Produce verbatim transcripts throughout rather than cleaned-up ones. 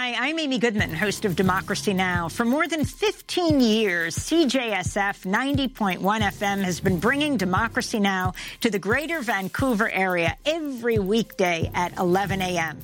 Hi, I'm Amy Goodman, host of Democracy Now! For more than fifteen years, C J S F ninety point one F M has been bringing Democracy Now! To the greater Vancouver area every weekday at eleven a m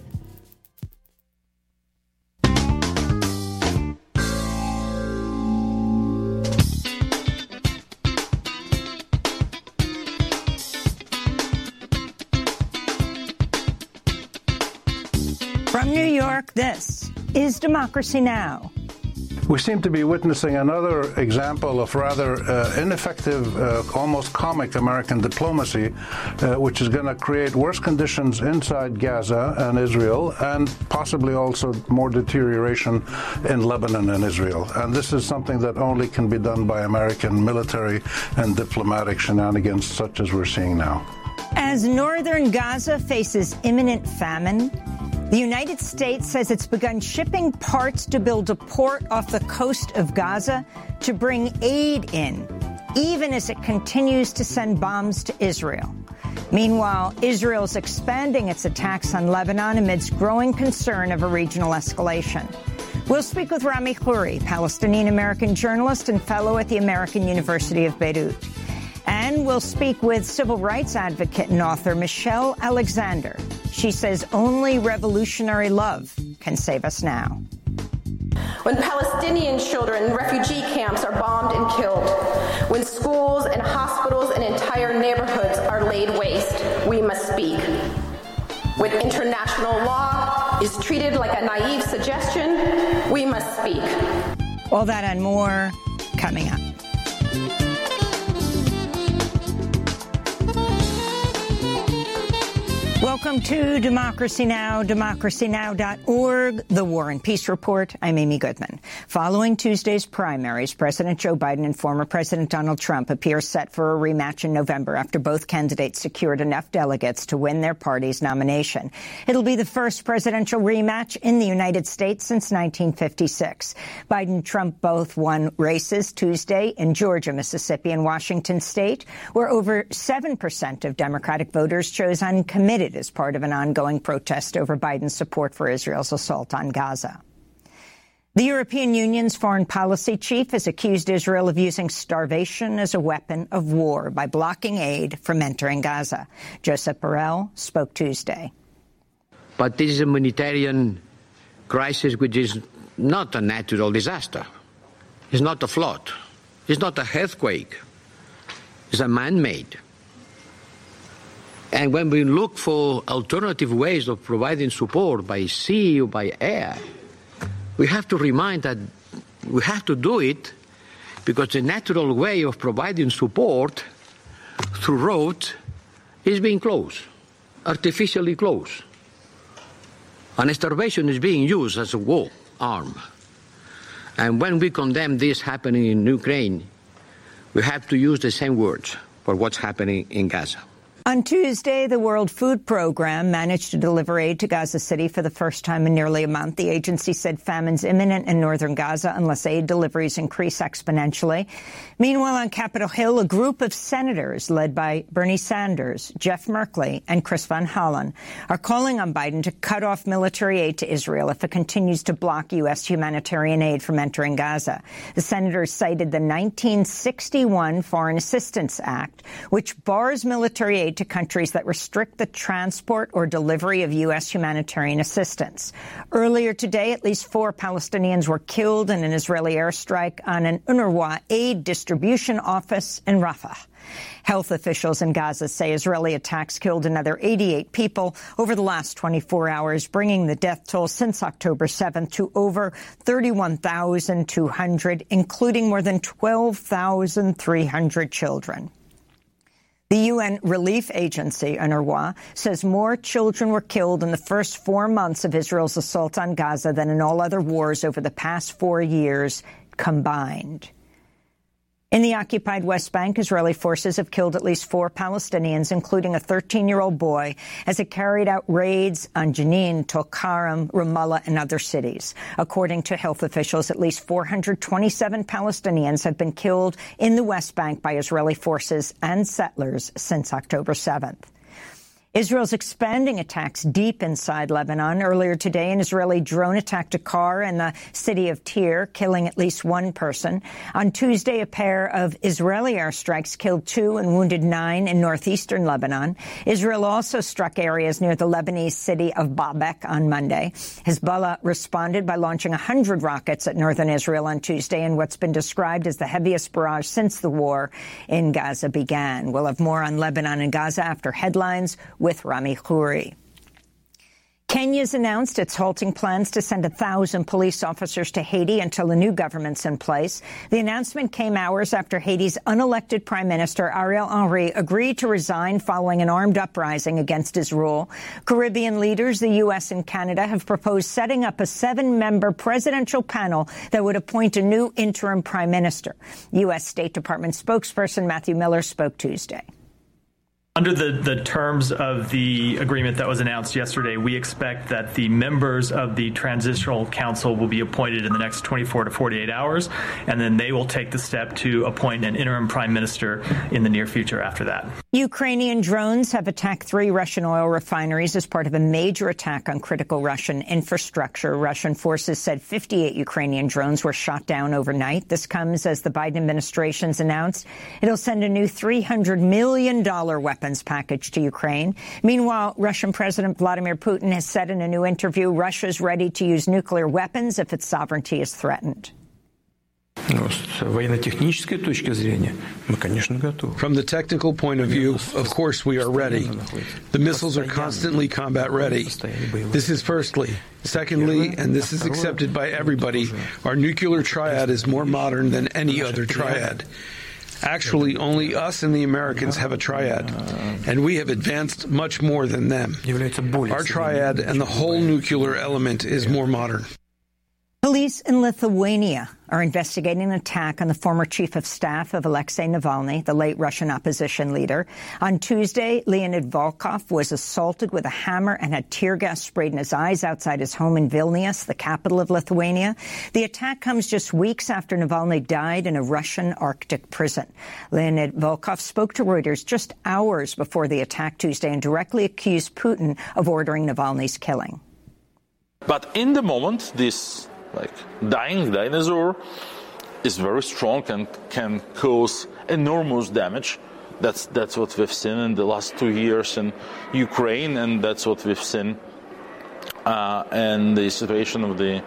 From New York, this is Democracy Now! We seem to be witnessing another example of rather uh, ineffective, uh, almost comic American diplomacy, uh, which is going to create worse conditions inside Gaza and Israel, and possibly also more deterioration in Lebanon and Israel. And this is something that only can be done by American military and diplomatic shenanigans such as we're seeing now. As northern Gaza faces imminent famine, the United States says it's begun shipping parts to build a port off the coast of Gaza to bring aid in, even as it continues to send bombs to Israel. Meanwhile, Israel's expanding its attacks on Lebanon amidst growing concern of a regional escalation. We'll speak with Rami Khouri, Palestinian-American journalist and fellow at the American University of Beirut. And we'll speak with civil rights advocate and author Michelle Alexander. She says only revolutionary love can save us now. When Palestinian children in refugee camps are bombed and killed, when schools and hospitals and entire neighborhoods are laid waste, we must speak. When international law is treated like a naive suggestion, we must speak. All that and more coming up. Welcome to Democracy Now!, democracy now dot org, The War and Peace Report. I'm Amy Goodman. Following Tuesday's primaries, President Joe Biden and former President Donald Trump appear set for a rematch in November after both candidates secured enough delegates to win their party's nomination. It'll be the first presidential rematch in the United States since nineteen fifty-six. Biden and Trump both won races Tuesday in Georgia, Mississippi, and Washington state, where over seven percent of Democratic voters chose uncommitted as part of an ongoing protest over Biden's support for Israel's assault on Gaza. The European Union's foreign policy chief has accused Israel of using starvation as a weapon of war by blocking aid from entering Gaza. Josep Borrell spoke Tuesday. But this is a humanitarian crisis which is not a natural disaster. It's not a flood. It's not a earthquake. It's a man-made. And when we look for alternative ways of providing support by sea or by air, we have to remind that we have to do it because the natural way of providing support through roads is being closed, artificially closed. And starvation is being used as a war arm. And when we condemn this happening in Ukraine, we have to use the same words for what's happening in Gaza. On Tuesday, the World Food Program managed to deliver aid to Gaza City for the first time in nearly a month. The agency said famine's imminent in northern Gaza unless aid deliveries increase exponentially. Meanwhile, on Capitol Hill, a group of senators led by Bernie Sanders, Jeff Merkley, and Chris Van Hollen are calling on Biden to cut off military aid to Israel if it continues to block U S humanitarian aid from entering Gaza. The senators cited the nineteen sixty-one Foreign Assistance Act, which bars military aid to countries that restrict the transport or delivery of U S humanitarian assistance. Earlier today, at least four Palestinians were killed in an Israeli airstrike on an UNRWA aid distribution office in Rafah. Health officials in Gaza say Israeli attacks killed another eighty-eight people over the last twenty-four hours, bringing the death toll since October seventh to over thirty-one thousand two hundred, including more than twelve thousand three hundred children. The U N Relief Agency, UNRWA, says more children were killed in the first four months of Israel's assault on Gaza than in all other wars over the past four years combined. In the occupied West Bank, Israeli forces have killed at least four Palestinians, including a thirteen-year-old boy, as it carried out raids on Jenin, Tulkarem, Ramallah, and other cities. According to health officials, at least four hundred twenty-seven Palestinians have been killed in the West Bank by Israeli forces and settlers since October seventh. Israel's expanding attacks deep inside Lebanon. Earlier today, an Israeli drone attacked a car in the city of Tyre, killing at least one person. On Tuesday, a pair of Israeli airstrikes killed two and wounded nine in northeastern Lebanon. Israel also struck areas near the Lebanese city of Baalbek on Monday. Hezbollah responded by launching one hundred rockets at northern Israel on Tuesday in what's been described as the heaviest barrage since the war in Gaza began. We'll have more on Lebanon and Gaza after headlines with Rami Khouri. Kenya's announced it's halting plans to send one thousand police officers to Haiti until a new government's in place. The announcement came hours after Haiti's unelected Prime Minister Ariel Henry agreed to resign following an armed uprising against his rule. Caribbean leaders, the U S and Canada, have proposed setting up a seven-member presidential panel that would appoint a new interim prime minister. U S State Department spokesperson Matthew Miller spoke Tuesday. Under the, the terms of the agreement that was announced yesterday, we expect that the members of the Transitional Council will be appointed in the next twenty-four to forty-eight hours, and then they will take the step to appoint an interim prime minister in the near future after that. Ukrainian drones have attacked three Russian oil refineries as part of a major attack on critical Russian infrastructure. Russian forces said fifty-eight Ukrainian drones were shot down overnight. This comes as the Biden administration's announced it'll send a new three hundred million dollars weapon package to Ukraine. Meanwhile, Russian President Vladimir Putin has said in a new interview Russia's ready to use nuclear weapons if its sovereignty is threatened. From the technical point of view, of course we are ready. The missiles are constantly combat ready. This is firstly. Secondly, and this is accepted by everybody, our nuclear triad is more modern than any other triad. Actually, only us and the Americans have a triad, and we have advanced much more than them. Our triad and the whole nuclear element is more modern. Police in Lithuania are investigating an attack on the former chief of staff of Alexei Navalny, the late Russian opposition leader. On Tuesday, Leonid Volkov was assaulted with a hammer and had tear gas sprayed in his eyes outside his home in Vilnius, the capital of Lithuania. The attack comes just weeks after Navalny died in a Russian Arctic prison. Leonid Volkov spoke to Reuters just hours before the attack Tuesday and directly accused Putin of ordering Navalny's killing. But in the moment, this like dying dinosaur is very strong and can cause enormous damage. That's that's what we've seen in the last two years in Ukraine, and that's what we've seen uh, in the situation of the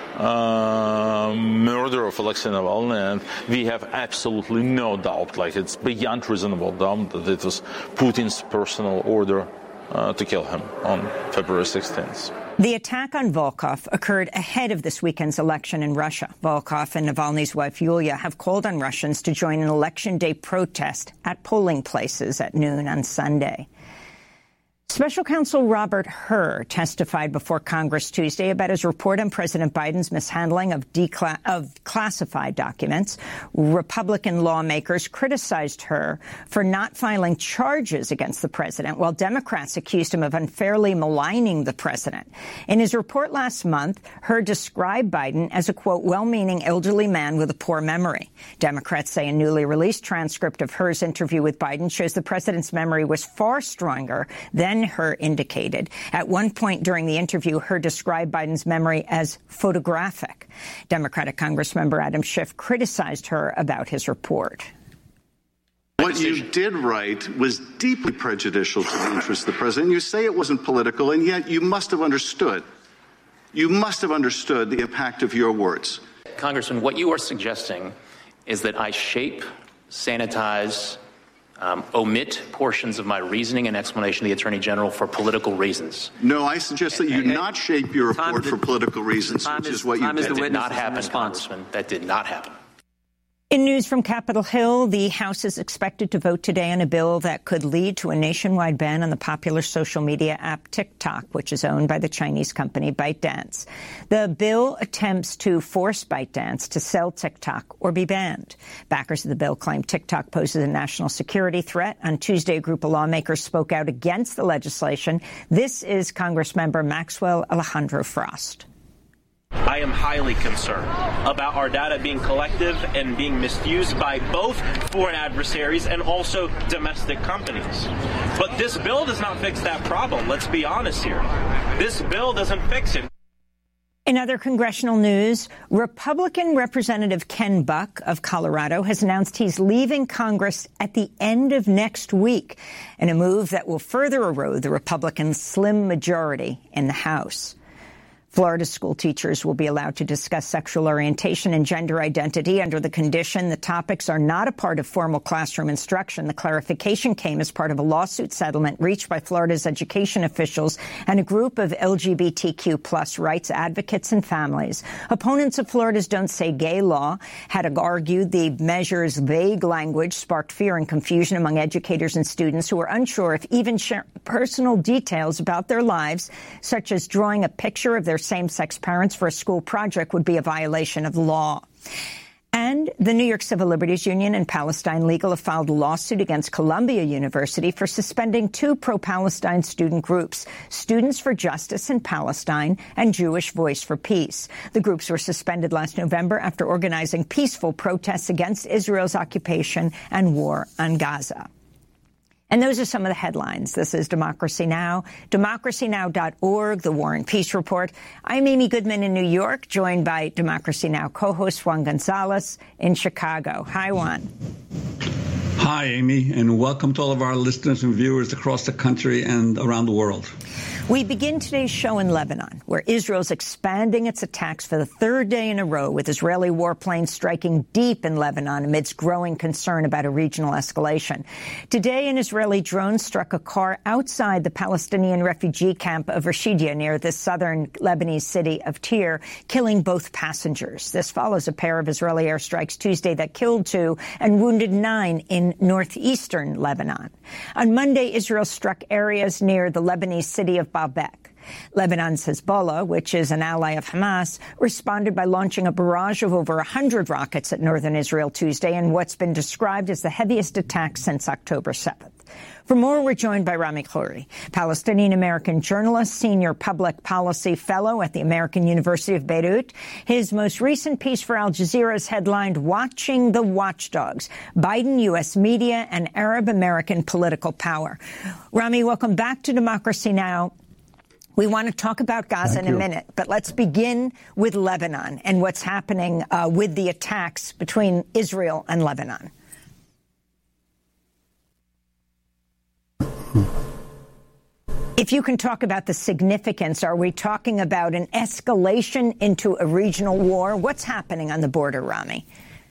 uh, murder of Alexei Navalny. And we have absolutely no doubt, like it's beyond reasonable doubt, that it was Putin's personal order uh, to kill him on February sixteenth. The attack on Volkov occurred ahead of this weekend's election in Russia. Volkov and Navalny's wife Yulia have called on Russians to join an election day protest at polling places at noon on Sunday. Special Counsel Robert Hur testified before Congress Tuesday about his report on President Biden's mishandling of, decla- of classified documents. Republican lawmakers criticized Hur for not filing charges against the president, while Democrats accused him of unfairly maligning the president. In his report last month, Hur described Biden as a, quote, well-meaning elderly man with a poor memory. Democrats say a newly released transcript of Hur's interview with Biden shows the president's memory was far stronger than Hur indicated. At one point during the interview, Hur described Biden's memory as photographic. Democratic Congressmember Adam Schiff criticized Hur about his report. What you did write was deeply prejudicial to the interests of the president. You say it wasn't political, and yet you must have understood. You must have understood the impact of your words. Congressman, what you are suggesting is that I shape, sanitize, Um, omit portions of my reasoning and explanation to the Attorney General for political reasons. No, I suggest that you not shape your report for political reasons, which is what you did. That did not happen, Congressman. That did not happen. In news from Capitol Hill, the House is expected to vote today on a bill that could lead to a nationwide ban on the popular social media app TikTok, which is owned by the Chinese company ByteDance. The bill attempts to force ByteDance to sell TikTok or be banned. Backers of the bill claim TikTok poses a national security threat. On Tuesday, a group of lawmakers spoke out against the legislation. This is Congressmember Maxwell Alejandro Frost. I am highly concerned about our data being collected and being misused by both foreign adversaries and also domestic companies. But this bill does not fix that problem. Let's be honest here. This bill doesn't fix it. In other congressional news, Republican Representative Ken Buck of Colorado has announced he's leaving Congress at the end of next week, in a move that will further erode the Republican slim majority in the House. Florida school teachers will be allowed to discuss sexual orientation and gender identity under the condition the topics are not a part of formal classroom instruction. The clarification came as part of a lawsuit settlement reached by Florida's education officials and a group of L G B T Q plus rights advocates and families. Opponents of Florida's Don't Say Gay law had argued the measure's vague language sparked fear and confusion among educators and students who were unsure if even sharing personal details about their lives, such as drawing a picture of their same-sex parents for a school project, would be a violation of the law. And the New York Civil Liberties Union and Palestine Legal have filed a lawsuit against Columbia University for suspending two pro-Palestine student groups, Students for Justice in Palestine and Jewish Voice for Peace. The groups were suspended last November after organizing peaceful protests against Israel's occupation and war on Gaza. And those are some of the headlines. This is Democracy Now!, democracy now dot org, the War and Peace Report. I'm Amy Goodman in New York, joined by Democracy Now! Co-host Juan Gonzalez in Chicago. Hi, Juan. Hi, Amy, and welcome to all of our listeners and viewers across the country and around the world. We begin today's show in Lebanon, where Israel's expanding its attacks for the third day in a row, with Israeli warplanes striking deep in Lebanon amidst growing concern about a regional escalation. Today, an Israeli drone struck a car outside the Palestinian refugee camp of Rashidia near the southern Lebanese city of Tyre, killing both passengers. This follows a pair of Israeli airstrikes Tuesday that killed two and wounded nine in northeastern Lebanon. On Monday, Israel struck areas near the Lebanese city of Baalbek. Lebanon's Hezbollah, which is an ally of Hamas, responded by launching a barrage of over one hundred rockets at northern Israel Tuesday in what's been described as the heaviest attack since October seventh. For more, we're joined by Rami Khouri, Palestinian-American journalist, senior public policy fellow at the American University of Beirut. His most recent piece for Al Jazeera is headlined, Watching the Watchdogs, Biden, U S Media, and Arab-American Political Power. Rami, welcome back to Democracy Now! We want to talk about Gaza Thank in you. a minute, but let's begin with Lebanon and what's happening uh, with the attacks between Israel and Lebanon. If you can talk about the significance, are we talking about an escalation into a regional war? What's happening on the border, Rami?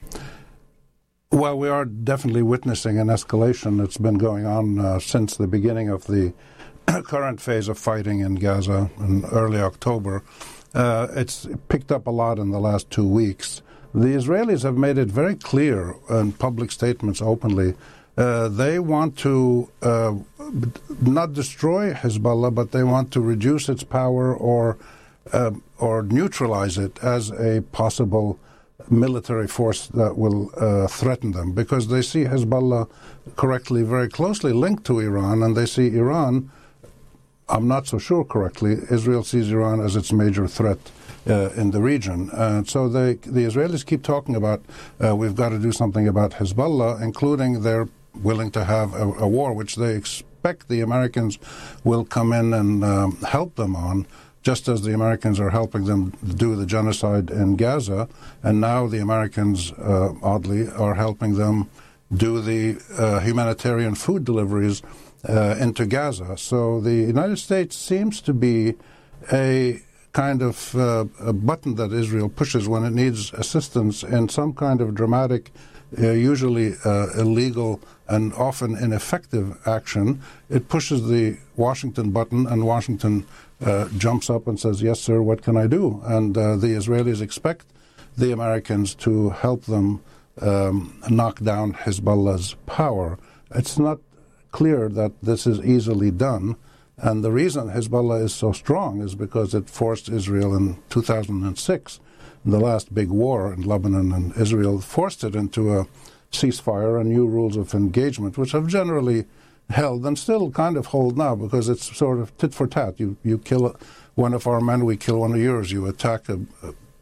Well, we are definitely witnessing an escalation. It's been going on uh, since the beginning of the current phase of fighting in Gaza in early October. Uh, it's picked up a lot in the last two weeks. The Israelis have made it very clear in public statements openly uh, they want to uh, not destroy Hezbollah, but they want to reduce its power or uh, or neutralize it as a possible military force that will uh, threaten them, because they see Hezbollah correctly very closely linked to Iran, and they see Iran, I'm not so sure correctly, Israel sees Iran as its major threat uh, in the region. And so they, the Israelis keep talking about uh, we've got to do something about Hezbollah, including they're willing to have a, a war, which they expect the Americans will come in and um, help them on, just as the Americans are helping them do the genocide in Gaza. And now the Americans, uh, oddly, are helping them do the uh, humanitarian food deliveries uh, into Gaza. So the United States seems to be a kind of uh, a button that Israel pushes when it needs assistance in some kind of dramatic, uh, usually uh, illegal and often ineffective action. It pushes the Washington button, and Washington uh, jumps up and says, yes, sir, what can I do? And uh, the Israelis expect the Americans to help them um, knock down Hezbollah's power. It's not clear that this is easily done. And the reason Hezbollah is so strong is because it forced Israel in two thousand six, in the last big war in Lebanon and Israel, forced it into a ceasefire and new rules of engagement, which have generally held and still kind of hold now, because it's sort of tit for tat. You you kill one of our men, we kill one of yours. You attack a, a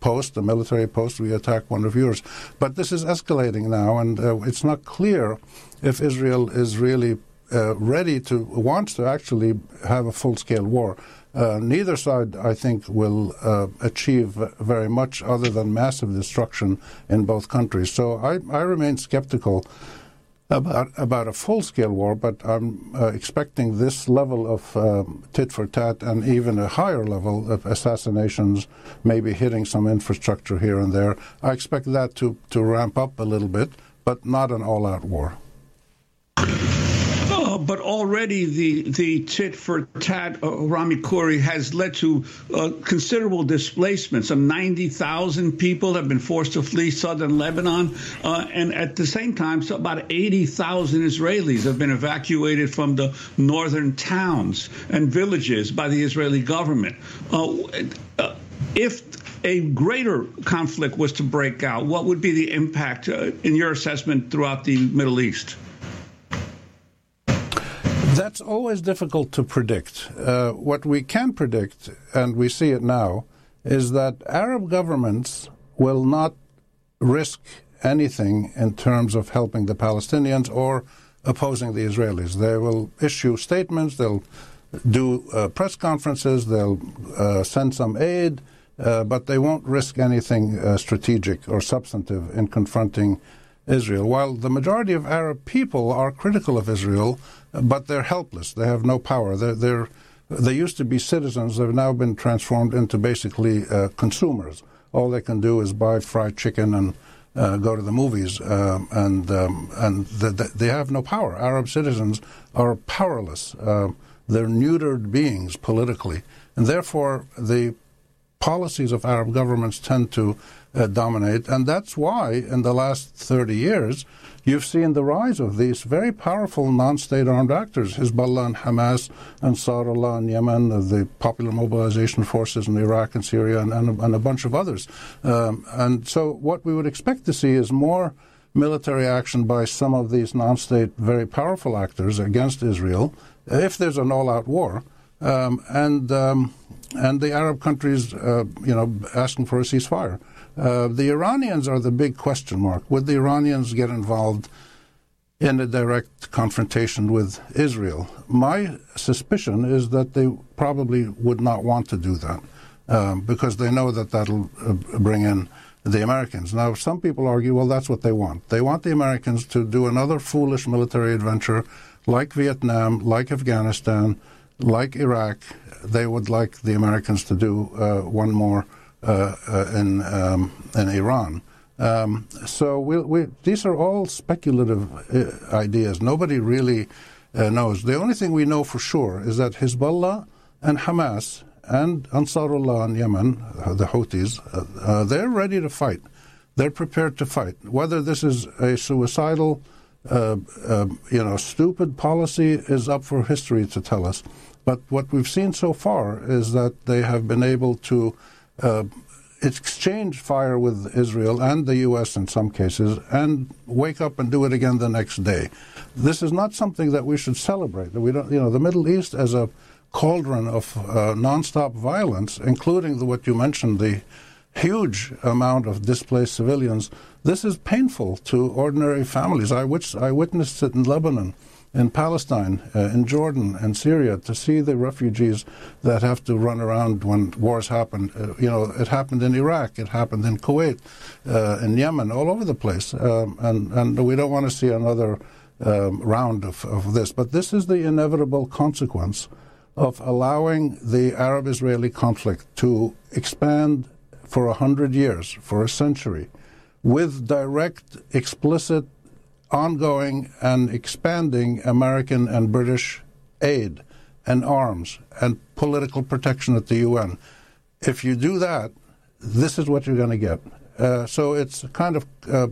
post, a military post, we attack one of yours. But this is escalating now, and uh, it's not clear if Israel is really uh, ready to, wants to actually have a full-scale war. Uh, neither side, I think, will uh, achieve very much other than massive destruction in both countries. So I, I remain skeptical about, about a full-scale war, but I'm uh, expecting this level of um, tit-for-tat and even a higher level of assassinations, maybe hitting some infrastructure here and there. I expect that to, to ramp up a little bit, but not an all-out war. Uh, but already the the tit for tat, uh, Rami Khouri, has led to uh, considerable displacement. Some ninety thousand people have been forced to flee southern Lebanon. Uh, and at the same time, so about eighty thousand Israelis have been evacuated from the northern towns and villages by the Israeli government. Uh, uh, if a greater conflict was to break out, what would be the impact, uh, in your assessment, throughout the Middle East? That's always difficult to predict. Uh, what we can predict, and we see it now, is that Arab governments will not risk anything in terms of helping the Palestinians or opposing the Israelis. They will issue statements, they'll do uh, press conferences, they'll uh, send some aid, uh, but they won't risk anything uh, strategic or substantive in confronting Israel. While the majority of Arab people are critical of Israel, but they're helpless. They have no power. They're, they're, they used to be citizens. They've now been transformed into basically uh, consumers. All they can do is buy fried chicken and uh, go to the movies, um, and um, and the, the, they have no power. Arab citizens are powerless. Uh, they're neutered beings politically, and therefore the policies of Arab governments tend to uh, dominate. And that's why in the last thirty years, you've seen the rise of these very powerful non-state armed actors, Hezbollah and Hamas, Ansarullah in Yemen, the Popular Mobilization Forces in Iraq and Syria, and, and, and a bunch of others. Um, and so what we would expect to see is more military action by some of these non-state, very powerful actors against Israel, if there's an all-out war, um, and um, and the Arab countries, uh, you know, asking for a ceasefire. Uh, the Iranians are the big question mark. Would the Iranians get involved in a direct confrontation with Israel? My suspicion is that they probably would not want to do that um, because they know that that'll uh, bring in the Americans. Now, some people argue, well, that's what they want. They want the Americans to do another foolish military adventure like Vietnam, like Afghanistan, like Iraq. They would like the Americans to do uh, one more Uh, uh, in um, in Iran. Um, so we, we, these are all speculative uh, ideas. Nobody really uh, knows. The only thing we know for sure is that Hezbollah and Hamas and Ansarullah in Yemen, uh, the Houthis, uh, uh, they're ready to fight. They're prepared to fight. Whether this is a suicidal, uh, uh, you know, stupid policy is up for history to tell us. But what we've seen so far is that they have been able to Uh, exchange fire with Israel and the U S in some cases, and wake up and do it again the next day. This is not something that we should celebrate. We don't, you know, the Middle East as a cauldron of uh, nonstop violence, including the, what you mentioned, the huge amount of displaced civilians. This is painful to ordinary families. I, wit- I witnessed it in Lebanon, in Palestine, uh, in Jordan, and Syria, to see the refugees that have to run around when wars happen. Uh, you know, it happened in Iraq, it happened in Kuwait, uh, in Yemen, all over the place. Um, and, and we don't want to see another um, round of, of this. But this is the inevitable consequence of allowing the Arab-Israeli conflict to expand for a hundred years, for a century, with direct, explicit, ongoing and expanding American and British aid and arms and political protection at the U N. If you do that, this is what you're going to get. Uh, so it's kind of uh,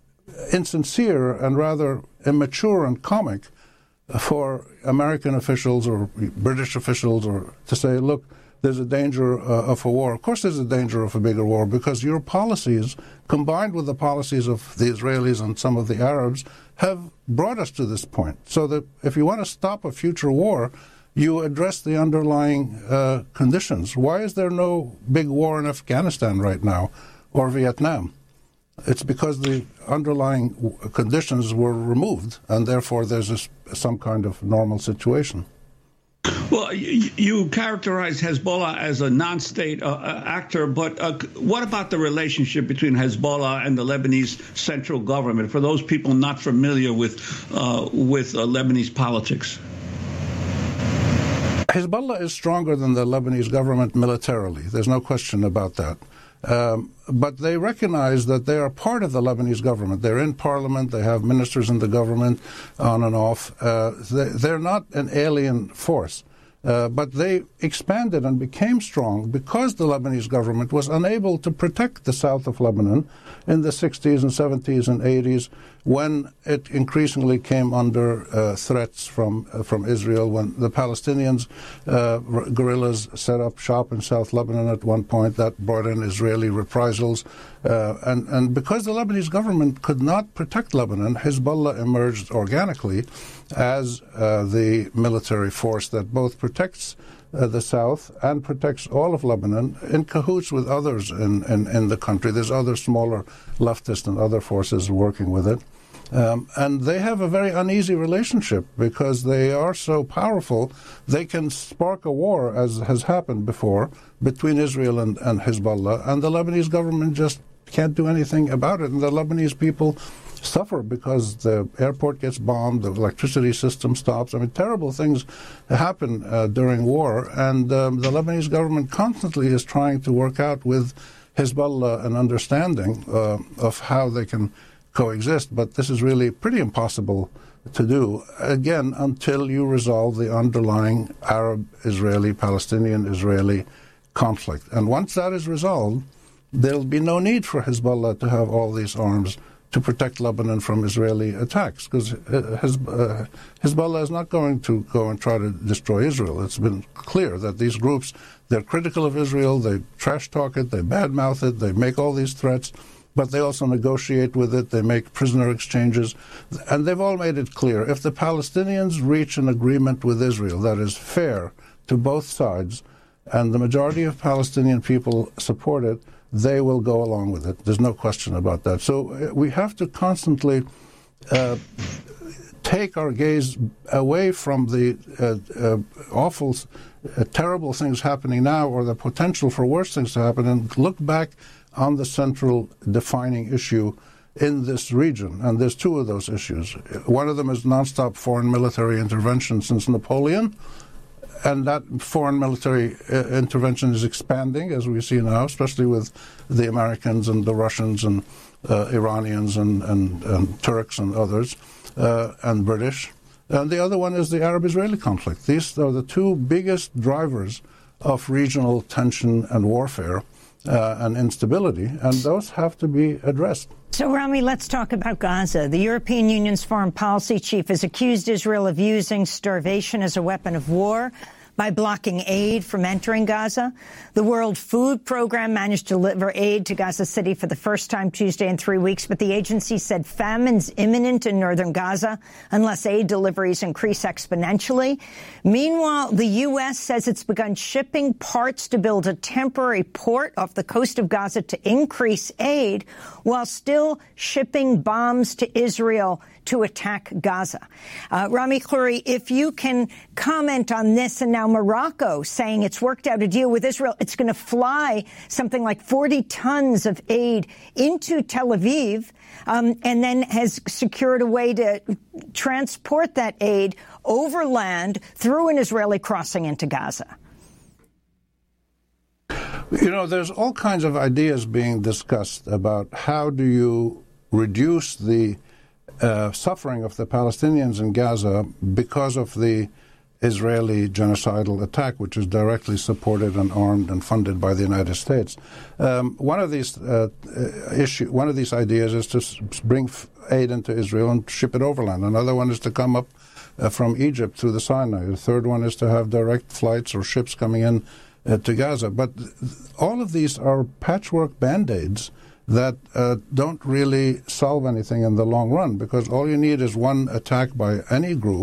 insincere and rather immature and comic for American officials or British officials or to say, look, there's a danger uh, of a war. Of course there's a danger of a bigger war because your policies, combined with the policies of the Israelis and some of the Arabs, have brought us to this point. So that if you want to stop a future war, you address the underlying uh, conditions. Why is there no big war in Afghanistan right now or Vietnam? It's because the underlying conditions were removed, and therefore there's a, some kind of normal situation. Well, you, you characterize Hezbollah as a non-state uh, actor, but uh, what about the relationship between Hezbollah and the Lebanese central government, for those people not familiar with, uh, with uh, Lebanese politics? Hezbollah is stronger than the Lebanese government militarily. There's no question about that. Um, but they recognize that they are part of the Lebanese government. They're in parliament. They have ministers in the government on and off. Uh, they, they're not an alien force. Uh, but they expanded and became strong because the Lebanese government was unable to protect the south of Lebanon in the sixties and seventies and eighties when it increasingly came under uh, threats from uh, from Israel, when the Palestinians uh, guerrillas set up shop in South Lebanon at one point. That brought in Israeli reprisals. Uh, and, and because the Lebanese government could not protect Lebanon, Hezbollah emerged organically as uh, the military force that both protects uh, the south and protects all of Lebanon in cahoots with others in, in, in the country. There's other smaller leftist and other forces working with it. Um, and they have a very uneasy relationship because they are so powerful. They can spark a war, as has happened before, between Israel and, and Hezbollah, and the Lebanese government just can't do anything about it. And the Lebanese people suffer because the airport gets bombed, the electricity system stops. I mean, terrible things happen uh, during war, and um, the Lebanese government constantly is trying to work out with Hezbollah an understanding uh, of how they can coexist, but this is really pretty impossible to do, again, until you resolve the underlying Arab-Israeli, Palestinian-Israeli conflict. And once that is resolved, there'll be no need for Hezbollah to have all these arms to protect Lebanon from Israeli attacks, because uh, Hezbollah is not going to go and try to destroy Israel. It's been clear that these groups, they're critical of Israel, they trash talk it, they badmouth it, they make all these threats, but they also negotiate with it, they make prisoner exchanges, and they've all made it clear, if the Palestinians reach an agreement with Israel that is fair to both sides, and the majority of Palestinian people support it, they will go along with it. There's no question about that. So we have to constantly uh, take our gaze away from the uh, uh, awful, uh, terrible things happening now, or the potential for worse things to happen, and look back on the central defining issue in this region. And there's two of those issues. One of them is nonstop foreign military intervention since Napoleon, and that foreign military uh, intervention is expanding, as we see now, especially with the Americans and the Russians and uh, Iranians and, and, and Turks and others, uh, and British. And the other one is the Arab-Israeli conflict. These are the two biggest drivers of regional tension and warfare uh, and instability, and those have to be addressed. So, Rami, let's talk about Gaza. The European Union's foreign policy chief has accused Israel of using starvation as a weapon of war by blocking aid from entering Gaza. The World Food Program managed to deliver aid to Gaza City for the first time Tuesday in three weeks, but the agency said famine's imminent in northern Gaza unless aid deliveries increase exponentially. Meanwhile, the U S says it's begun shipping parts to build a temporary port off the coast of Gaza to increase aid, while still shipping bombs to Israel to attack Gaza. Uh, Rami Khouri, if you can comment on this, and now Morocco saying it's worked out a deal with Israel. It's going to fly something like forty tons of aid into Tel Aviv, um, and then has secured a way to transport that aid overland through an Israeli crossing into Gaza. You know, there's all kinds of ideas being discussed about how do you reduce the uh, suffering of the Palestinians in Gaza because of the Israeli genocidal attack, which is directly supported and armed and funded by the United States. Um, one of these uh, issue, one of these ideas is to s- bring f- aid into Israel and ship it overland. Another one is to come up uh, from Egypt through the Sinai. The third one is to have direct flights or ships coming in uh, to Gaza. But th- all of these are patchwork band-aids that uh, don't really solve anything in the long run, because all you need is one attack by any group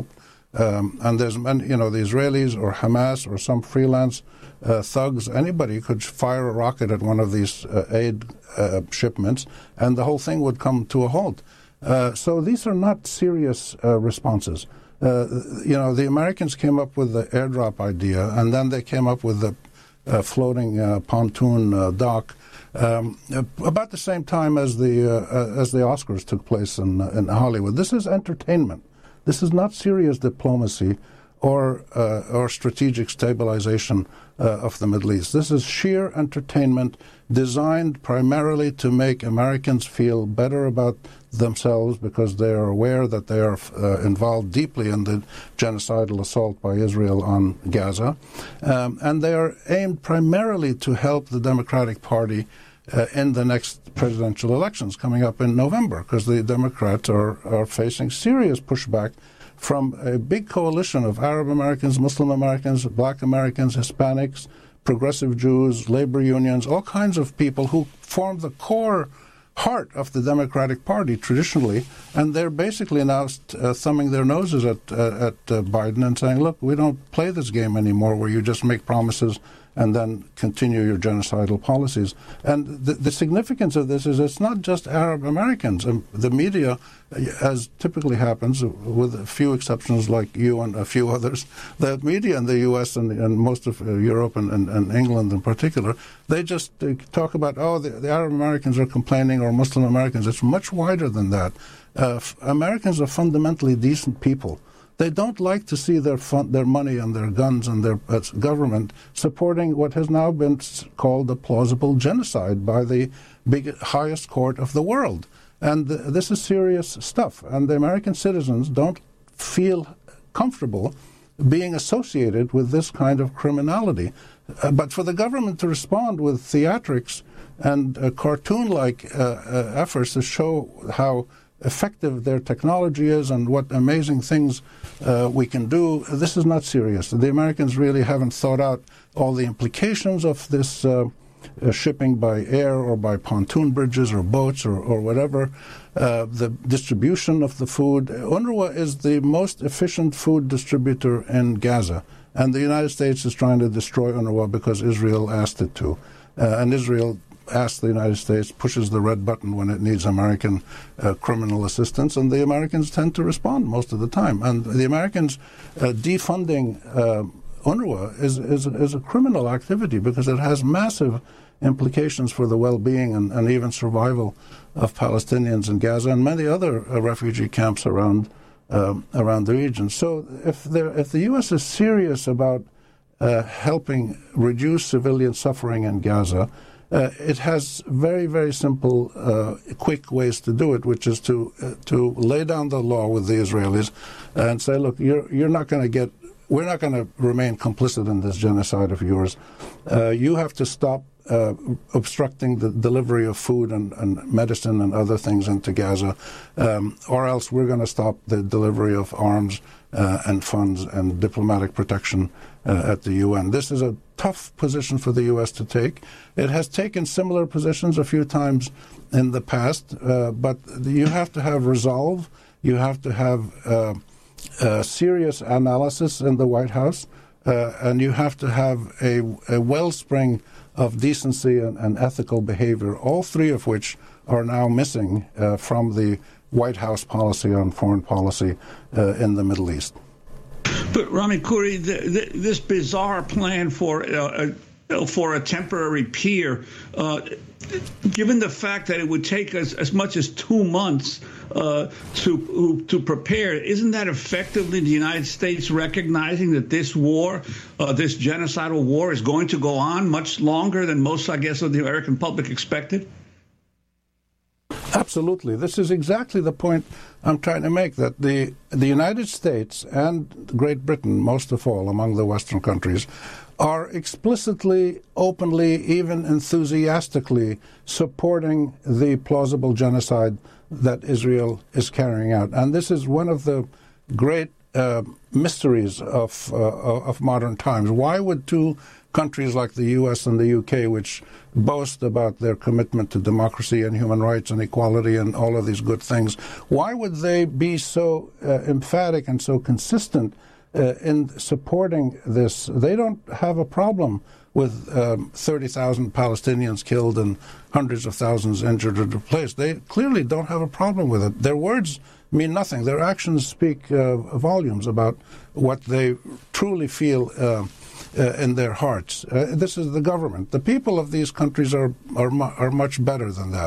Um, and there's, you know, the Israelis or Hamas or some freelance uh, thugs, anybody could fire a rocket at one of these uh, aid uh, shipments, and the whole thing would come to a halt. Uh, so these are not serious uh, responses. Uh, you know, the Americans came up with the airdrop idea, and then they came up with the uh, floating uh, pontoon uh, dock um, about the same time as the uh, as the Oscars took place in in Hollywood. This is entertainment. This is not serious diplomacy or uh, or strategic stabilization uh, of the Middle East. This is sheer entertainment designed primarily to make Americans feel better about themselves because they are aware that they are uh, involved deeply in the genocidal assault by Israel on Gaza. Um, and they are aimed primarily to help the Democratic Party uh, in the next presidential elections coming up in November, because the Democrats are, are facing serious pushback from a big coalition of Arab Americans, Muslim Americans, Black Americans, Hispanics, progressive Jews, labor unions, all kinds of people who form the core heart of the Democratic Party traditionally, and they're basically now uh, thumbing their noses at uh, at uh, Biden and saying, look, we don't play this game anymore where you just make promises and then continue your genocidal policies. And the, the significance of this is it's not just Arab Americans. Um, the media, as typically happens, with a few exceptions like you and a few others, the media in the U S and, and most of uh, Europe and, and, and England in particular, they just uh, talk about, oh, the, the Arab Americans are complaining, or Muslim Americans. It's much wider than that. Uh, f- Americans are fundamentally decent people. They don't like to see their fun, their money and their guns and their uh, government supporting what has now been called a plausible genocide by the big, highest court of the world. And uh, this is serious stuff. And the American citizens don't feel comfortable being associated with this kind of criminality. Uh, but for the government to respond with theatrics and uh, cartoon-like uh, uh, efforts to show how effective their technology is and what amazing things uh, we can do, this is not serious. The Americans really haven't thought out all the implications of this uh, uh, shipping by air or by pontoon bridges or boats or, or whatever, uh, the distribution of the food. UNRWA is the most efficient food distributor in Gaza, and the United States is trying to destroy UNRWA because Israel asked it to. Uh, and Israel asks the United States, pushes the red button when it needs American uh, criminal assistance, and the Americans tend to respond most of the time. And the Americans uh, defunding uh, UNRWA is, is, is a criminal activity because it has massive implications for the well-being and, and even survival of Palestinians in Gaza and many other uh, refugee camps around um, around the region. So if, there, if the U S is serious about uh, helping reduce civilian suffering in Gaza, Uh, it has very, very simple, uh, quick ways to do it, which is to uh, to lay down the law with the Israelis and say, look, you're you're not going to get, we're not going to remain complicit in this genocide of yours. Uh, you have to stop uh, obstructing the delivery of food and, and medicine and other things into Gaza, um, or else we're going to stop the delivery of arms uh, and funds and diplomatic protection uh, at the U N. This is a tough position for the U S to take. It has taken similar positions a few times in the past, uh, but you have to have resolve. You have to have uh, uh, serious analysis in the White House, uh, and you have to have a, a wellspring of decency and, and ethical behavior, all three of which are now missing uh, from the White House policy on foreign policy uh, in the Middle East. But Rami Khouri, the, the, this bizarre plan for uh, a, for a temporary pier, uh, given the fact that it would take as, as much as two months uh, to to prepare, isn't that effectively the United States recognizing that this war, uh, this genocidal war, is going to go on much longer than most, I guess, of the American public expected? Absolutely. This is exactly the point I'm trying to make, that the the United States and Great Britain, most of all among the Western countries, are explicitly, openly, even enthusiastically supporting the plausible genocide that Israel is carrying out. And this is one of the great uh, mysteries of uh, of modern times. Why would two countries like the U S and the U K, which boast about their commitment to democracy and human rights and equality and all of these good things, why would they be so uh, emphatic and so consistent uh, in supporting this? They don't have a problem with um, thirty thousand Palestinians killed and hundreds of thousands injured or displaced. They clearly don't have a problem with it. Their words mean nothing. Their actions speak uh, volumes about what they truly feel uh, uh, in their hearts. Uh, this is the government. The people of these countries are are, mu- are much better than that.